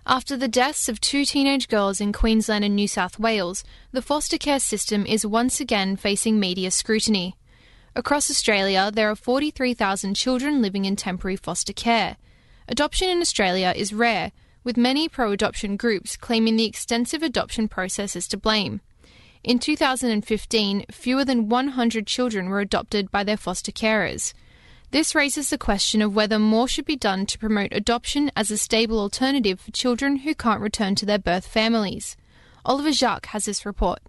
After the deaths of 2 teenage girls in Queensland and New South Wales, the foster care system is once again facing media scrutiny. Across Australia, there are 43,000 children living in temporary foster care. Adoption in Australia is rare, with many pro-adoption groups claiming the extensive adoption process is to blame. In 2015, fewer than 100 children were adopted by their foster carers. This raises the question of whether more should be done to promote adoption as a stable alternative for children who can't return to their birth families. Oliver Jacques has this report.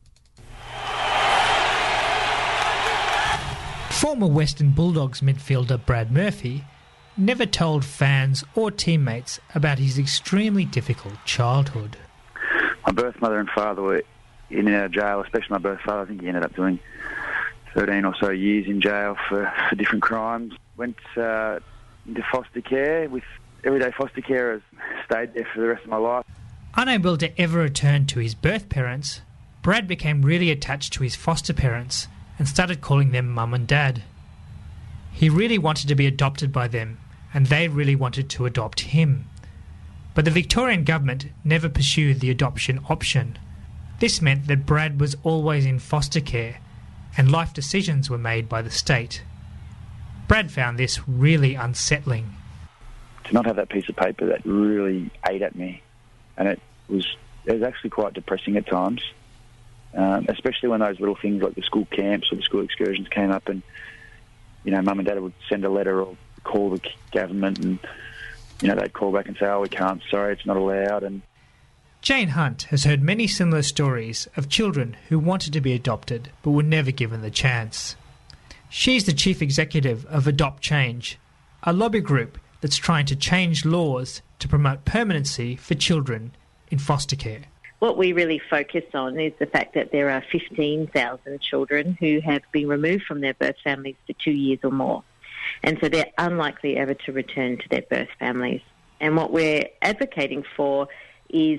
Former Western Bulldogs midfielder Brad Murphy never told fans or teammates about his extremely difficult childhood. My birth mother and father were in and out of jail, especially my birth father. I think he ended up doing 13 or so years in jail for different crimes. Went into foster care with everyday foster carers. Stayed there for the rest of my life. Unable to ever return to his birth parents, Brad became really attached to his foster parents and started calling them mum and dad. He really wanted to be adopted by them, and they really wanted to adopt him. But the Victorian government never pursued the adoption option. This meant that Brad was always in foster care, and life decisions were made by the state. Brad found this really unsettling. To not have that piece of paper, that really ate at me, and it was actually quite depressing at times, especially when those little things like the school camps or the school excursions came up, and mum and dad would send a letter or call the government, and they'd call back and say, "Oh, we can't, sorry, it's not allowed." And Jane Hunt has heard many similar stories of children who wanted to be adopted but were never given the chance. She's the chief executive of Adopt Change, a lobby group that's trying to change laws to promote permanency for children in foster care. What we really focus on is the fact that there are 15,000 children who have been removed from their birth families for 2 years or more. And so they're unlikely ever to return to their birth families. And what we're advocating for is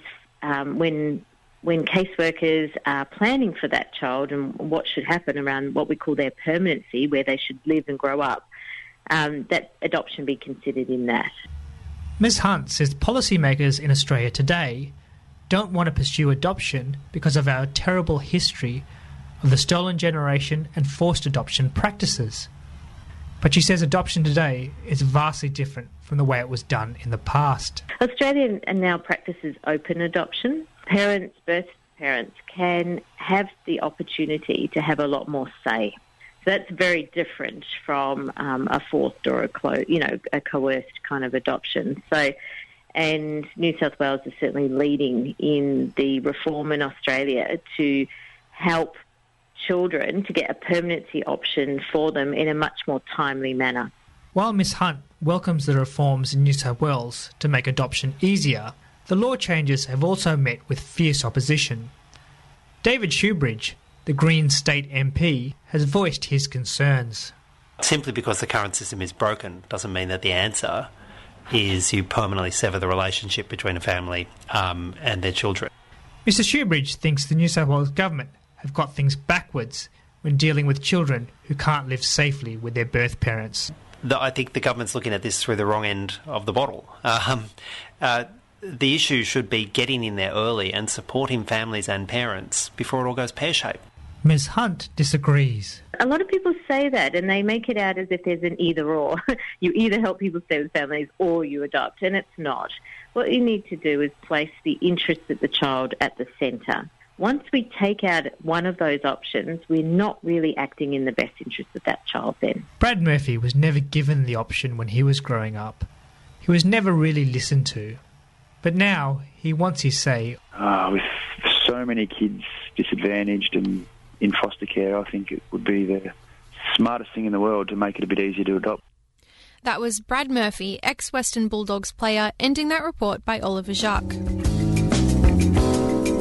when caseworkers are planning for that child and what should happen around what we call their permanency, where they should live and grow up, that adoption be considered in that. Ms Hunt says policymakers in Australia today don't want to pursue adoption because of our terrible history of the stolen generation and forced adoption practices. But she says adoption today is vastly different from the way it was done in the past. Australia now practices open adoption. Birth parents can have the opportunity to have a lot more say. So that's very different from a forced or a coerced kind of adoption. And New South Wales is certainly leading in the reform in Australia to help children to get a permanency option for them in a much more timely manner. While Ms Hunt welcomes the reforms in New South Wales to make adoption easier, the law changes have also met with fierce opposition. David Shoebridge, the Greens state MP, has voiced his concerns. Simply because the current system is broken doesn't mean that the answer is you permanently sever the relationship between a family and their children. Mr Shoebridge thinks the New South Wales government have got things backwards when dealing with children who can't live safely with their birth parents. I think the government's looking at this through the wrong end of the bottle. The issue should be getting in there early and supporting families and parents before it all goes pear-shaped. Ms Hunt disagrees. A lot of people say that and they make it out as if there's an either-or. You either help people stay with families or you adopt, and it's not. What you need to do is place the interests of the child at the centre. Once we take out one of those options, we're not really acting in the best interest of that child then. Brad Murphy was never given the option when he was growing up. He was never really listened to. But now he wants his say. With so many kids disadvantaged and in foster care, I think it would be the smartest thing in the world to make it a bit easier to adopt. That was Brad Murphy, ex-Western Bulldogs player, ending that report by Oliver Jacques.